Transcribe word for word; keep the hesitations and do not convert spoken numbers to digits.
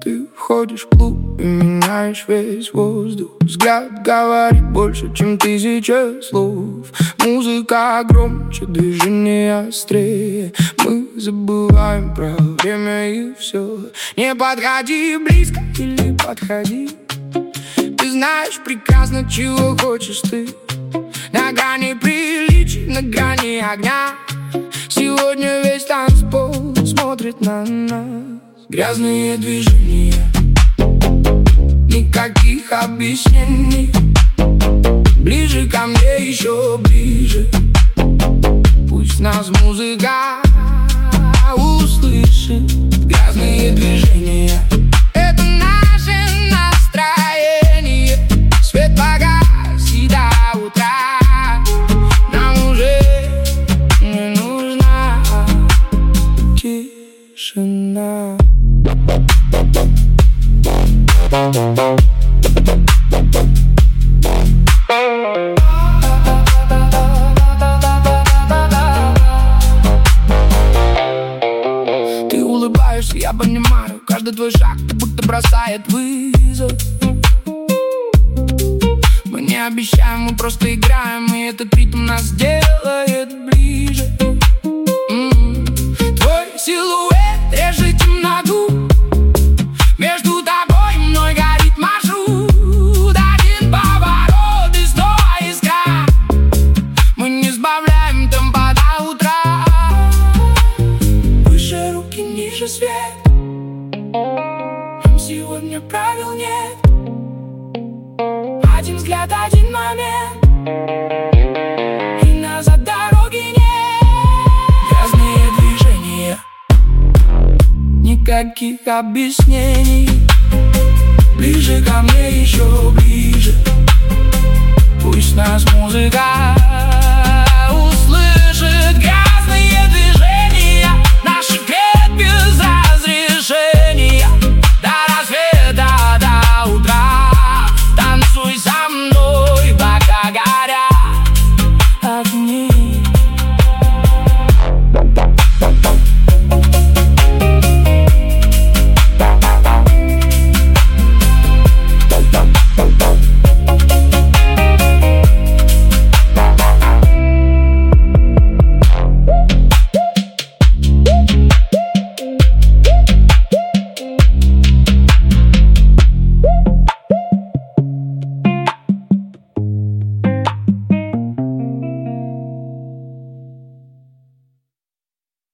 ты входишь в клуб и меняешь весь воздух. Взгляд говорит больше, чем тысяча слов. Музыка громче, движение острее. Мы забываем про время и все. Не подходи близко или подходи. Ты знаешь прекрасно, чего хочешь ты. На грани приличий, на грани огня. Сегодня весь танцпол смотрит на нас. Грязные движения, никаких объяснений. Ближе ко мне, еще ближе. Пусть нас музыка услышит. Грязные движения — это наше настроение. Свет погас и до утра. Нам уже не нужна тишина. Ты улыбаешься, я понимаю. Каждый твой шаг будто бросает вызов. Мы не обещаем, мы просто играем. И этот ритм нас делает ближе. М-м. Твой силуэт режет темноту. Между тобой и мной горит маршрут. Один поворот и снова искра. Мы не сбавляем темпа до утра. Выше руки, ниже свет. Нам сегодня правил нет. Один взгляд, один момент. И назад дороги нет. Грязные движения, никаких объяснений. Ближе ко мне, еще ближе. Пусть нас музыка